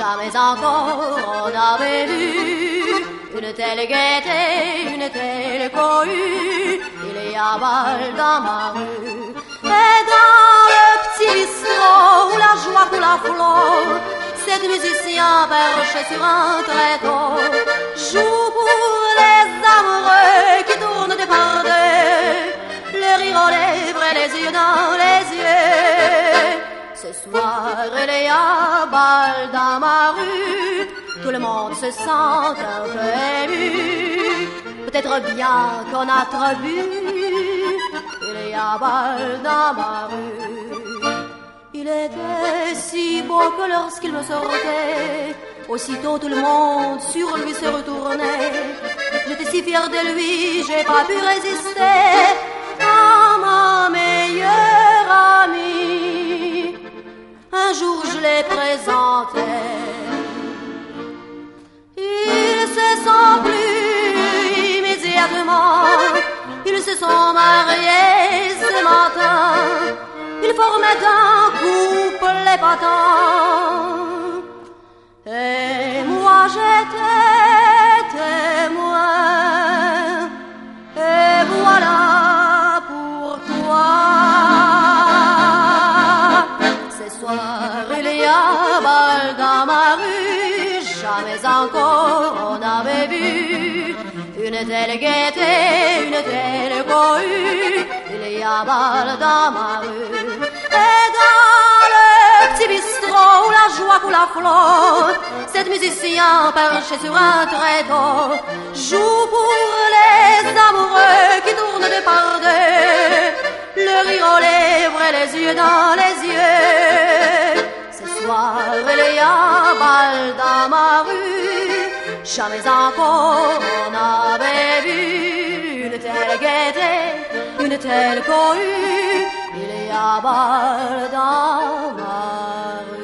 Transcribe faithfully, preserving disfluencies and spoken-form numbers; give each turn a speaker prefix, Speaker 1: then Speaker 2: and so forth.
Speaker 1: jamais encore on n'avait vu une telle gaieté, une telle cohue. Il y a bal dans ma rue. Et dans le petit bistrot où la joie coule à flot, cet musicien perché sur un tréteau joue pour les amoureux qui tournent des par deux, le rire aux lèvres et les yeux dans les yeux. Ce soir il y a bal dans ma rue, tout le monde se sent un peu ému. Peut-être bien qu'on a trop bu, il y a bal dans ma rue. Il était si beau que lorsqu'il me sortait, aussitôt tout le monde sur lui se retournait. J'étais si fière de lui, j'ai pas pu résister à ma meilleure amie. Un jour je l'ai présenté, ils se sont plus immédiatement, ils se sont mariés ce matin, ils formaient un couple épatant. Et moi j'étais témoin, et voilà pourquoi. Ce soir il y a bal dans ma rue, jamais encore on avait vu une telle gaieté, une telle cohue. Il y a bal dans ma rue. Et dans le petit bistrot où la joie coule à flot, cet musicien perché sur un tréteau joue pour les amoureux qui tournent de par deux, le rire aux lèvres et les yeux dans les yeux. Ce soir il y a bal dans ma rue, jamais encore on avait vu une telle gaieté, une telle cohue. Il y a bal dans ma rue.